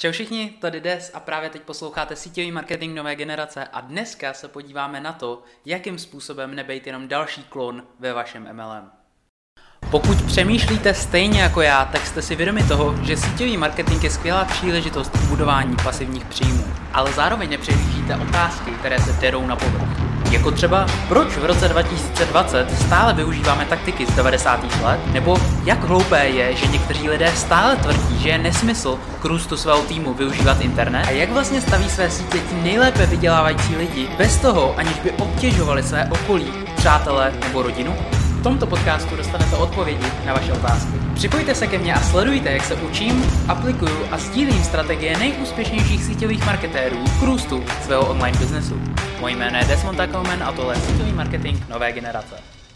Čau všichni, tady Des a právě teď posloucháte síťový marketing nové generace a dneska se podíváme na to, jakým způsobem nebejt jenom další klon ve vašem MLM. Pokud přemýšlíte stejně jako já, tak jste si vědomi toho, že síťový marketing je skvělá příležitost k budování pasivních příjmů, ale zároveň nepřehlížíte otázky, které se derou na povrch. Jako třeba, proč v roce 2020 stále využíváme taktiky z 90. let, nebo jak hloupé je, že někteří lidé stále tvrdí, že je nesmysl k růstu svého týmu využívat internet, a jak vlastně staví své sítě ti nejlépe vydělávající lidi bez toho, aniž by obtěžovali své okolí, přátelé nebo rodinu. V tomto podcastu dostanete odpovědi na vaše otázky. Připojte se ke mně a sledujte, jak se učím, aplikuju a sdílím strategie nejúspěšnějších síťových marketérů k růstu svého online biznesu. Moje jméno je Desmond Takelman a tohle je síťový marketing nové generace.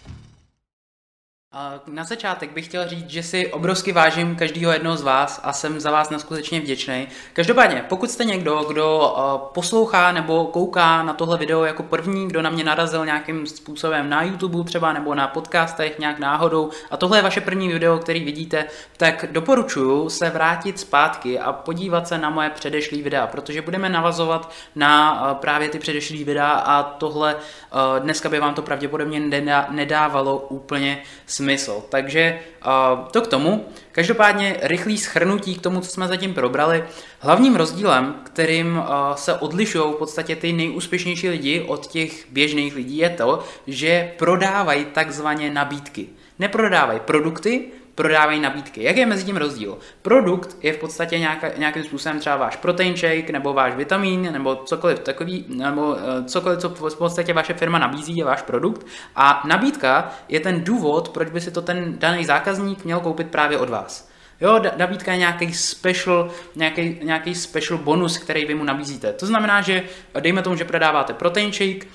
Na začátek bych chtěl říct, že si obrovsky vážím každého jednoho z vás a jsem za vás neskutečně vděčný. Každopádně, pokud jste někdo, kdo poslouchá nebo kouká na tohle video jako první, kdo na mě narazil nějakým způsobem na YouTube třeba nebo na podcastech nějak náhodou a tohle je vaše první video, který vidíte, tak doporučuji se vrátit zpátky a podívat se na moje předešlý videa, protože budeme navazovat na právě ty předešlý videa a tohle dneska by vám to pravděpodobně nedávalo úplně smysl. Takže to k tomu. Každopádně rychlý shrnutí k tomu, co jsme zatím probrali. Hlavním rozdílem, kterým se odlišují v podstatě ty nejúspěšnější lidi od těch běžných lidí, je to, že prodávají takzvané nabídky. Neprodávají produkty, prodávají nabídky. Jak je mezi tím rozdíl? Produkt je v podstatě nějakým způsobem třeba váš protein shake, nebo váš vitamin, nebo cokoliv takový, nebo cokoliv, co v podstatě vaše firma nabízí, je váš produkt. A nabídka je ten důvod, proč by si to ten daný zákazník měl koupit právě od vás. Jo, nabídka je nějaký special bonus, který vy mu nabízíte. To znamená, že dejme tomu, že prodáváte protein shake,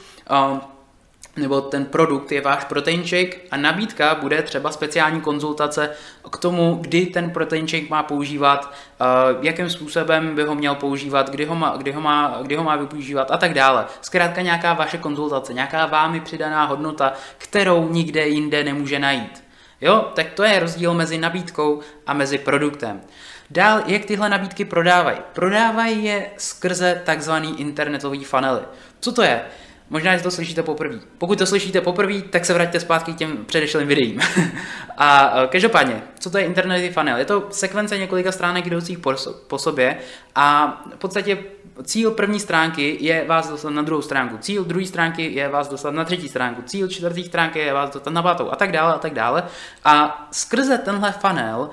nebo ten produkt je váš protein shake a nabídka bude třeba speciální konzultace k tomu, kdy ten protein shake má používat, jakým způsobem by ho měl používat, kdy ho má využívat a tak dále. Zkrátka nějaká vaše konzultace, nějaká vámi přidaná hodnota, kterou nikde jinde nemůže najít. Jo, tak to je rozdíl mezi nabídkou a mezi produktem. Dál, jak tyhle nabídky prodávají? Prodávají je skrze takzvaný internetový funnely. Co to je? Možná, že to slyšíte poprvé. Pokud to slyšíte poprvé, tak se vraťte zpátky k těm předešlým videím. A každopádně, co to je internetový funnel? Je to sekvence několika stránek jdoucích po sobě a v podstatě cíl první stránky je vás dostat na druhou stránku, cíl druhé stránky je vás dostat na třetí stránku, cíl čtvrtý stránky je vás dostat na pátou a tak dále a tak dále. A skrze tenhle funnel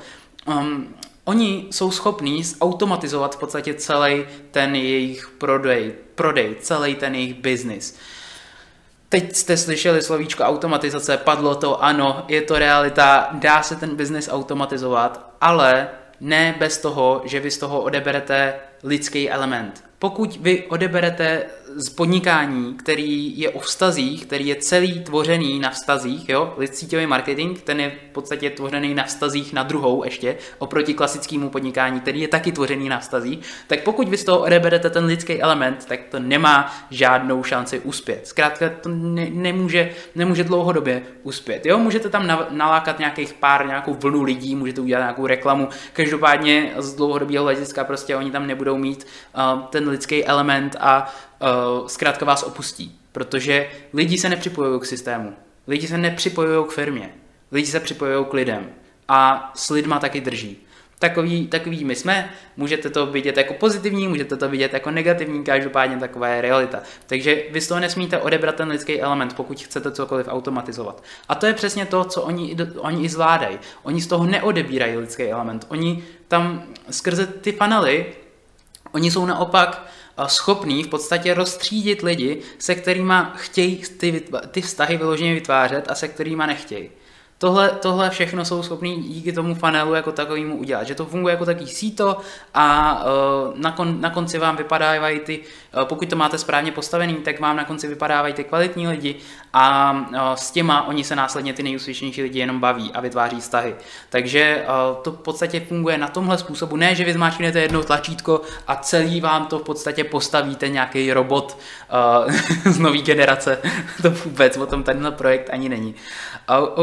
oni jsou schopní zautomatizovat v podstatě celý ten jejich prodej, celý ten jejich biznis. Teď jste slyšeli slovíčko automatizace, padlo to, ano, je to realita, dá se ten biznis automatizovat, ale ne bez toho, že vy z toho odeberete lidský element. Pokud vy odeberete z podnikání, který je o vztazích, který je celý tvořený na vztazích, jo, síťový marketing, ten je v podstatě tvořený na vztazích na druhou ještě, oproti klasickému podnikání, který je taky tvořený na vztazích, tak pokud vy z toho odeberete ten lidský element, tak to nemá žádnou šanci uspět. Zkrátka to nemůže dlouhodobě uspět. Jo, můžete tam nalákat nějakou vlnu lidí, můžete udělat nějakou reklamu, každopádně z dlouhodobého hlediska prostě oni tam nebudou mít ten lidský element a zkrátka vás opustí, protože lidi se nepřipojují k systému, lidi se nepřipojují k firmě, lidi se připojují k lidem a s lidma taky drží. Takový my jsme, můžete to vidět jako pozitivní, můžete to vidět jako negativní, každopádně taková je realita. Takže vy z toho nesmíte odebrat ten lidský element, pokud chcete cokoliv automatizovat. A to je přesně to, co oni i zvládají. Oni z toho neodebírají lidský element. Oni tam skrze ty funnely, oni jsou naopak schopní v podstatě rozstřídit lidi, se kterými chtějí ty vztahy vyloženě vytvářet a se kterými nechtějí. Tohle všechno jsou schopní díky tomu funnelu jako takovému udělat, že to funguje jako takový síto a na konci vám vypadávají pokud to máte správně postavený, tak vám na konci vypadávají ty kvalitní lidi a s těma oni se následně ty nejúspěšnější lidi jenom baví a vytváří vztahy. Takže to v podstatě funguje na tomhle způsobu, ne, že vy zmáčknete jedno tlačítko a celý vám to v podstatě postavíte nějaký robot z nový generace, to vůbec, o tom tenhle projekt ani není. OK, každopádně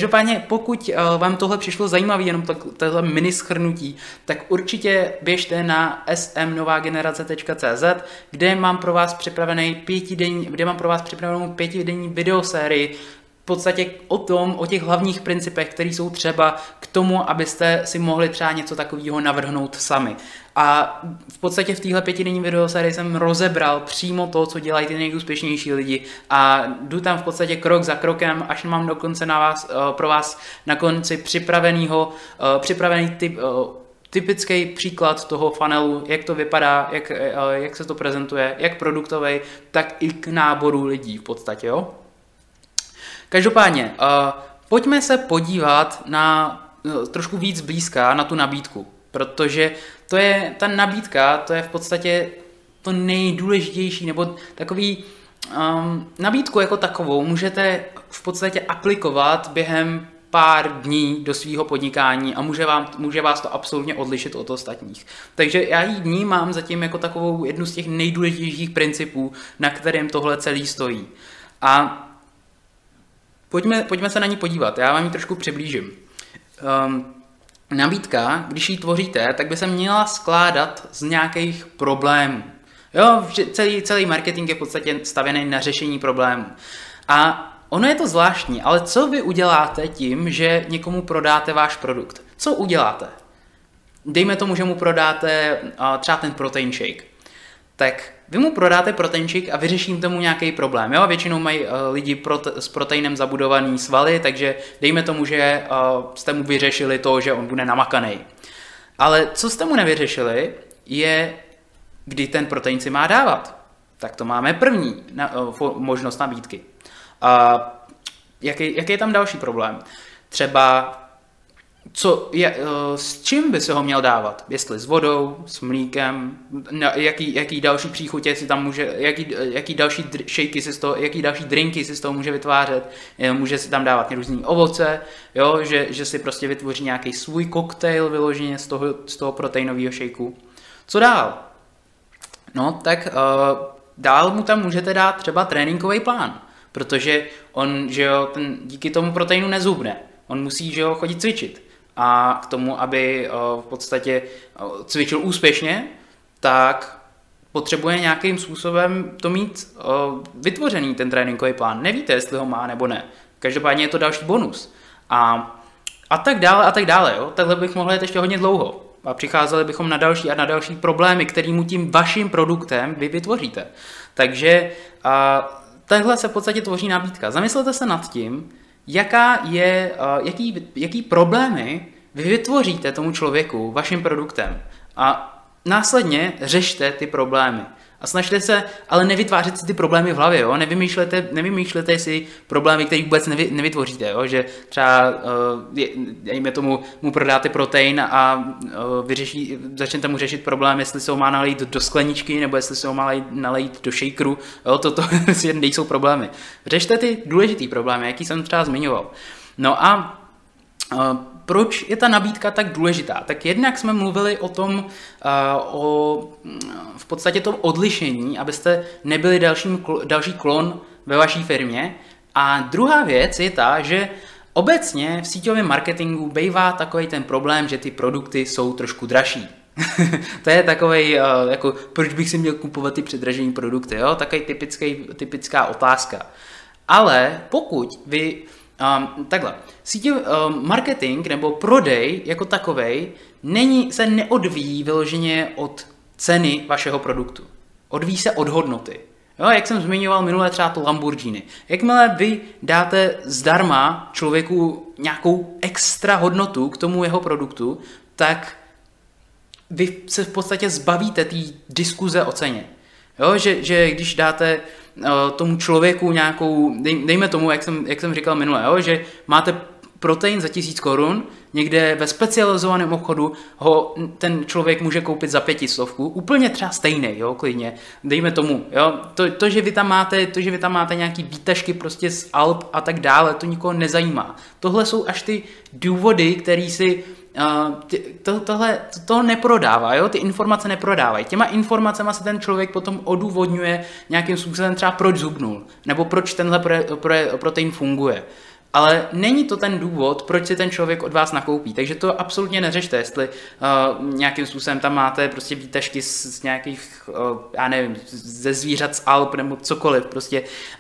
Každopádně, pokud vám tohle přišlo zajímavé, jenom tohle mini shrnutí, tak určitě běžte na smnovagenerace.cz, kde mám pro vás připravenou pětidenní videosérii, v podstatě o těch hlavních principech, které jsou třeba k tomu, abyste si mohli třeba něco takového navrhnout sami. A v podstatě v téhle pětidenní videosérii jsem rozebral přímo to, co dělají ty nejúspěšnější lidi a jdu tam v podstatě krok za krokem, až mám dokonce pro vás na konci připravený typický příklad toho funnelu, jak to vypadá, jak se to prezentuje, jak produktový, tak i k náboru lidí v podstatě, jo. Každopádně, pojďme se podívat na trošku víc blízka na tu nabídku, protože ta nabídka, to je v podstatě to nejdůležitější, nebo takový nabídku jako takovou můžete v podstatě aplikovat během pár dní do svého podnikání a může vás to absolutně odlišit od ostatních. Takže já ji vnímám zatím jako takovou jednu z těch nejdůležitějších principů, na kterém tohle celý stojí. A pojďme se na ní podívat, já vám ji trošku přiblížím. Nabídka, když ji tvoříte, tak by se měla skládat z nějakých problémů. Jo, celý marketing je v podstatě stavěný na řešení problémů. A ono je to zvláštní, ale co vy uděláte tím, že někomu prodáte váš produkt? Co uděláte? Dejme tomu, že mu prodáte třeba ten protein shake. Tak vy mu prodáte protein shake a vyřešíte mu nějaký problém. Jo? Většinou mají lidi s proteinem zabudovaný svaly, takže dejme tomu, že jste mu vyřešili to, že on bude namakaný. Ale co jste mu nevyřešili, je, kdy ten protein si má dávat. Tak to máme první možnost nabídky. Jaký je tam další problém? Třeba s čím by se ho měl dávat? Jestli s vodou, s mlíkem, jaký další příchutě si tam může, jaký další shakey jaký další drinky si z toho může vytvářet, může si tam dávat různý ovoce, jo? Že si prostě vytvoří nějaký svůj koktejl vyloženě z toho proteinového shakeu. Co dál? No, tak dál mu tam můžete dát třeba tréninkový plán, protože on, že jo, díky tomu proteinu nezhubne. On musí, že jo, chodit cvičit. A k tomu, aby v podstatě cvičil úspěšně, tak potřebuje nějakým způsobem to mít vytvořený ten tréninkový plán. Nevíte, jestli ho má nebo ne. Každopádně je to další bonus. A tak dále. Jo? Takhle bych mohl jít ještě hodně dlouho. A přicházeli bychom na další a na další problémy, kterým tím vaším produktem vy vytvoříte. Takže takhle se v podstatě tvoří nabídka. Zamyslete se nad tím, jaký problémy vy vytvoříte tomu člověku vaším produktem a následně řešte ty problémy. A snažte se, ale nevytvářet si ty problémy v hlavě, jo? Nevymýšlete si problémy, které vůbec nevytvoříte, jo? Že třeba, dejme tomu, mu prodáte protein a začnete mu řešit problém, jestli se ho má nalejít do skleničky, nebo jestli se ho má nalejít do shakeru, jo? To nejsou problémy. Řešte ty důležitý problémy, jaký jsem třeba zmiňoval. No a proč je ta nabídka tak důležitá? Tak jednak jsme mluvili o tom, v podstatě tom odlišení, abyste nebyli další klon ve vaší firmě. A druhá věc je ta, že obecně v síťovém marketingu bývá takový ten problém, že ty produkty jsou trošku dražší. To je takovej, jako proč bych si měl kupovat ty předražené produkty, jo? Takový typická otázka. Ale pokud vy marketing nebo prodej jako takovej se neodvíjí vyloženě od ceny vašeho produktu. Odvíjí se od hodnoty. Jo, jak jsem zmiňoval minule třeba to Lamborghini. Jakmile vy dáte zdarma člověku nějakou extra hodnotu k tomu jeho produktu, tak vy se v podstatě zbavíte té diskuze o ceně. Jo, že když dáte tomu člověku nějakou, dejme tomu, jak jsem říkal minule, jo, že máte protein za 1000 korun, někde ve specializovaném obchodu ho ten člověk může koupit za 500, úplně třeba stejný, jo, klidně, dejme tomu, jo, to, že vy tam máte nějaký výtažky prostě z Alp a tak dále, to nikoho nezajímá. Tohle jsou až ty důvody, které si to neprodává, jo? Ty informace neprodávají. Těma informacemi se ten člověk potom odůvodňuje nějakým způsobem třeba proč zhubnul, nebo proč tenhle protein funguje. Ale není to ten důvod, proč si ten člověk od vás nakoupí. Takže to absolutně neřešte, jestli nějakým způsobem tam máte prostě výtažky z nějakých, já nevím, ze zvířat z Alp nebo cokoliv, prostě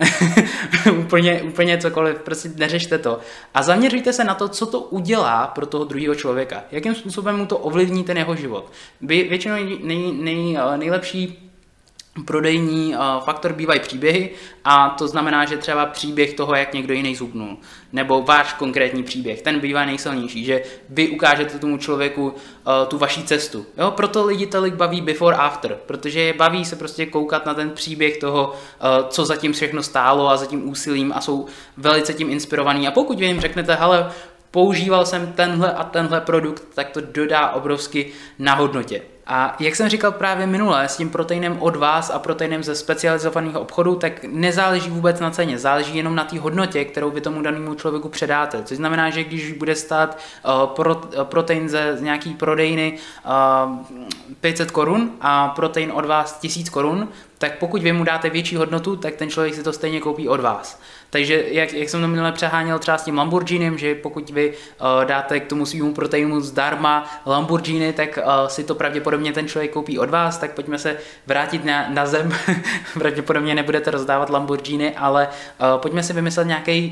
úplně cokoliv, prostě neřešte to. A zaměřujte se na to, co to udělá pro toho druhého člověka. Jakým způsobem mu to ovlivní ten jeho život. Většinou nejlepší prodejní faktor bývají příběhy a to znamená, že třeba příběh toho, jak někdo jiný zhubnul, nebo váš konkrétní příběh, ten bývá nejsilnější, že vy ukážete tomu člověku tu vaši cestu. Jo? Proto lidi tolik baví before after, protože je baví se prostě koukat na ten příběh toho, co zatím všechno stálo a za tím úsilím a jsou velice tím inspirovaní. A pokud vy jim řeknete, hele, používal jsem tenhle a tenhle produkt, tak to dodá obrovsky na hodnotě. A jak jsem říkal právě minule, s tím proteinem od vás a proteinem ze specializovaných obchodů, tak nezáleží vůbec na ceně, záleží jenom na té hodnotě, kterou vy tomu danému člověku předáte. Což znamená, že když bude stát protein z nějaký prodejny 500 korun a protein od vás 1000 korun, tak pokud vy mu dáte větší hodnotu, tak ten člověk si to stejně koupí od vás. Takže jak jsem to minule přeháněl třeba s tím Lamborghinem, že pokud vy dáte k tomu svýmu proteinu zdarma Lamborghini, tak si to pravděpodobně ten člověk koupí od vás, tak pojďme se vrátit na zem. Pravděpodobně nebudete rozdávat Lamborghini, ale pojďme si vymyslet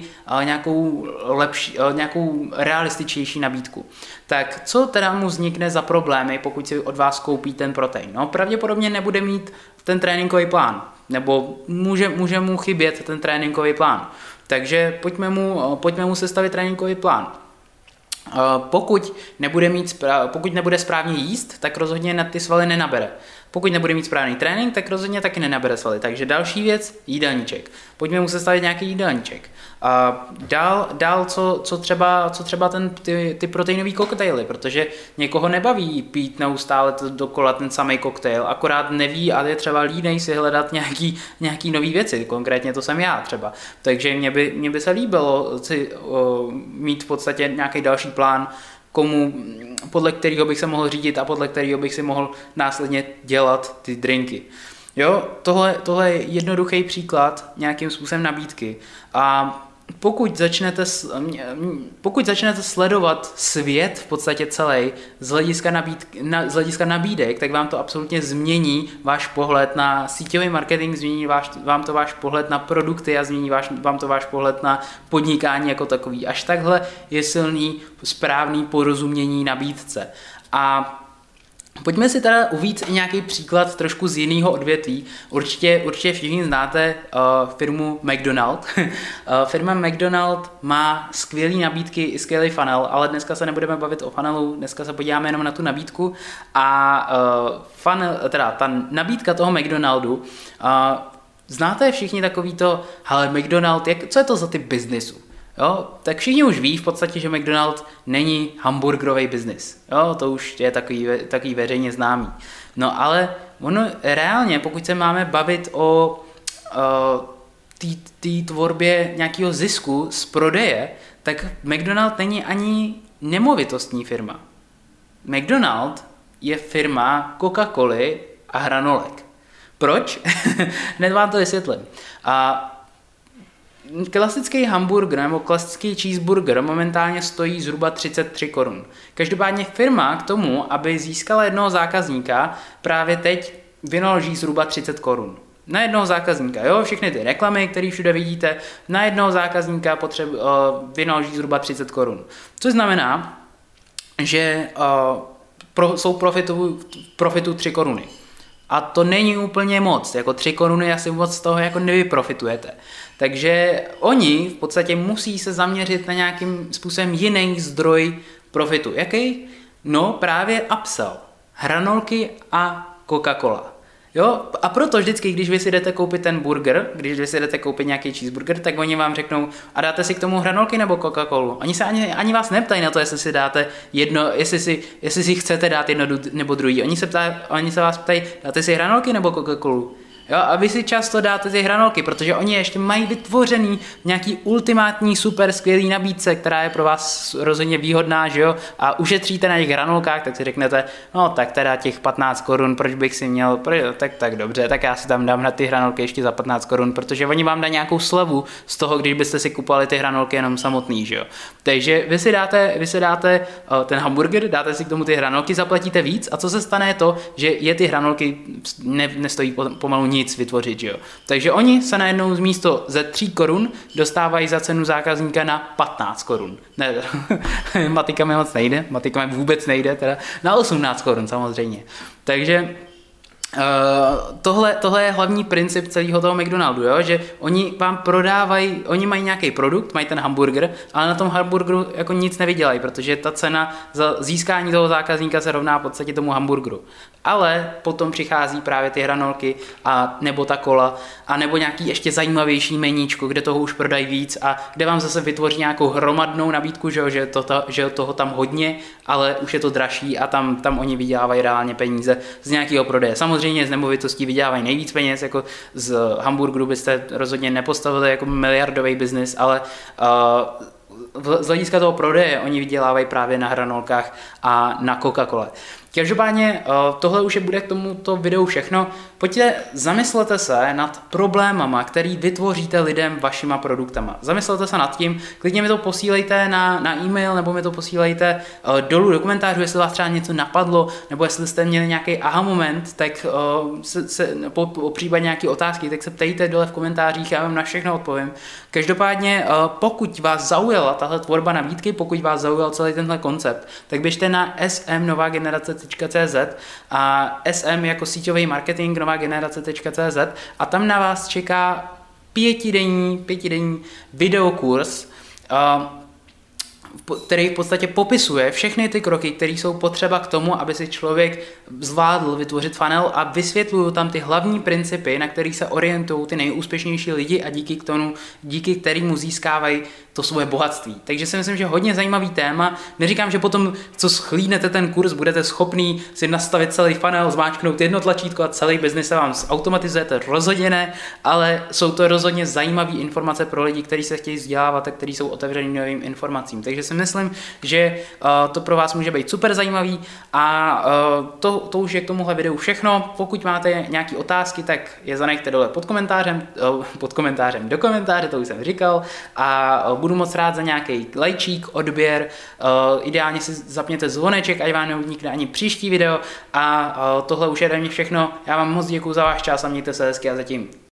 nějakou realističtější nabídku. Tak co teda mu vznikne za problémy, pokud si od vás koupí ten protein? No, pravděpodobně nebude mít ten tréninkový plán, nebo může mu chybět ten tréninkový plán. Takže pojďme mu sestavit tréninkový plán. Pokud nebude správně jíst, tak rozhodně na ty svaly nenabere. Pokud nebude mít správný trénink, tak rozhodně taky nenabere svaly. Takže další věc, jídelníček. Pojďme mu sestavit nějaký jídelníček. Dál co třeba ty proteinové koktejly, protože někoho nebaví pít neustále dokola ten samý koktejl, akorát neví a je třeba línej si hledat nějaký nový věci, konkrétně to jsem já třeba. Takže mě by se líbilo mít v podstatě nějaký další plán, podle kterého bych se mohl řídit a podle kterého bych si mohl následně dělat ty drinky. Jo, tohle je jednoduchý příklad nějakým způsobem nabídky. A pokud začnete sledovat svět v podstatě celý z hlediska nabídek, tak vám to absolutně změní váš pohled na síťový marketing, změní vám to váš pohled na produkty a změní vám to váš pohled na podnikání jako takový. Až takhle je silný správný porozumění nabídce. A pojďme si teda uvést i nějaký příklad trošku z jiného odvětví. Určitě všichni znáte firmu McDonald. Firma McDonald má skvělé nabídky i skvělý funnel, ale dneska se nebudeme bavit o funnelu, dneska se podíváme jenom na tu nabídku. A ta nabídka toho McDonaldu, znáte všichni takovýto, hele McDonald, co je to za typ biznisu? Jo, tak všichni už ví v podstatě, že McDonald's není hamburgerový biznis. Jo, to už je takový veřejně známý. No ale ono reálně, pokud se máme bavit o té tvorbě nějakého zisku z prodeje, tak McDonald's není ani nemovitostní firma. McDonald's je firma Coca-Coly a hranolek. Proč? Hned vám to vysvětlím. Klasický hamburger nebo klasický cheeseburger momentálně stojí zhruba 33 korun. Každopádně firma k tomu, aby získala jednoho zákazníka, právě teď vynaloží zhruba 30 korun. Na jednoho zákazníka, jo, všechny ty reklamy, které všude vidíte, na jednoho zákazníka vynaloží zhruba 30 korun. Což znamená, že jsou profitu 3 koruny. A to není úplně moc, jako 3 koruny asi moc z toho jako nevyprofitujete. Takže oni v podstatě musí se zaměřit na nějakým způsobem jiný zdroj profitu. Jaký? No právě upsell. Hranolky a Coca-Cola. Jo? A proto vždycky, když vy si jdete koupit ten burger, když vy si jdete koupit nějaký cheeseburger, tak oni vám řeknou, a dáte si k tomu hranolky nebo Coca-Colu. Oni se ani vás neptají na to, jestli si dáte jedno, jestli si chcete dát jedno nebo druhý. Oni se vás ptají, dáte si hranolky nebo Coca-Colu. Jo, a vy si často dáte ty hranolky, protože oni ještě mají vytvořený nějaký ultimátní super skvělý nabídce, která je pro vás rozhodně výhodná, že jo, a ušetříte na těch hranolkách, tak si řeknete, no tak teda těch 15 korun, proč bych si měl, tak dobře, tak já si tam dám na ty hranolky ještě za 15 korun, protože oni vám dají nějakou slevu z toho, když byste si kupovali ty hranolky jenom samotný, že jo. Takže vy si dáte ten hamburger, dáte si k tomu ty hranolky, zaplatíte víc a co se stane je to, že je ty hranolky nestojí pomalu nic vytvořit, že jo. Takže oni se najednou z místo ze 3 korun dostávají za cenu zákazníka na 15 korun. Ne, matika mi moc nejde, matika mi vůbec nejde, teda na 18 korun samozřejmě. Takže tohle je hlavní princip celého toho McDonaldu, jo? Že oni vám prodávají, oni mají nějaký produkt, mají ten hamburger, ale na tom hamburgeru jako nic nevydělají, protože ta cena za získání toho zákazníka se rovná v podstatě tomu hamburgeru. Ale potom přichází právě ty hranolky a nebo ta kola a nebo nějaký ještě zajímavější meníčko, kde toho už prodají víc a kde vám zase vytvoří nějakou hromadnou nabídku, že toho tam hodně, ale už je to dražší a tam oni vydělávají reálně peníze z nějakého prodeje. Samozřejmě z nemovitostí vydělávají nejvíc peněz, jako z hamburgeru byste rozhodně nepostavili jako miliardový biznis, ale z hlediska toho prodeje oni vydělávají právě na hranolkách a na Coca-Cole. Každopádně tohle už bude k tomuto videu všechno. Pojďte, zamyslete se nad problémama, který vytvoříte lidem vašima produktama. Zamyslete se nad tím, klidně mi to posílejte na e-mail, nebo mi to posílejte dolů do komentářů, jestli vás třeba něco napadlo, nebo jestli jste měli nějaký aha moment, tak po případě nějaké otázky, tak se ptejte dole v komentářích, já vám na všechno odpovím. Každopádně, pokud vás zaujala tahle tvorba nabídky, pokud vás zaujal celý tenhle koncept, tak běžte na smnovagenerace.cz a SM jako síťový marketing novagenerace.cz a tam na vás čeká pětidenní videokurs, který v podstatě popisuje všechny ty kroky, které jsou potřeba k tomu, aby si člověk zvládl vytvořit funnel a vysvětluju tam ty hlavní principy, na kterých se orientují ty nejúspěšnější lidi a díky kterému získávají to svoje bohatství. Takže si myslím, že hodně zajímavý téma. Neříkám, že potom, co schlídnete ten kurz, budete schopný si nastavit celý funnel, zmáčknout jedno tlačítko a celý biznis se vám zautomatizujete, rozhodně ne, ale jsou to rozhodně zajímavé informace pro lidi, kteří se chtějí vzdělávat a kteří jsou otevření novým informacím. Takže si myslím, že to pro vás může být super zajímavý a to už je k tomuhle videu všechno. Pokud máte nějaké otázky, tak je zanechte dole pod komentářem do komentáře, to už jsem říkal, a budu moc rád za nějaký lajčík, odběr, ideálně si zapněte zvoneček, ať vám neunikne ani příští video a tohle už je ode mě všechno. Já vám moc děkuju za váš čas a mějte se hezky a zatím.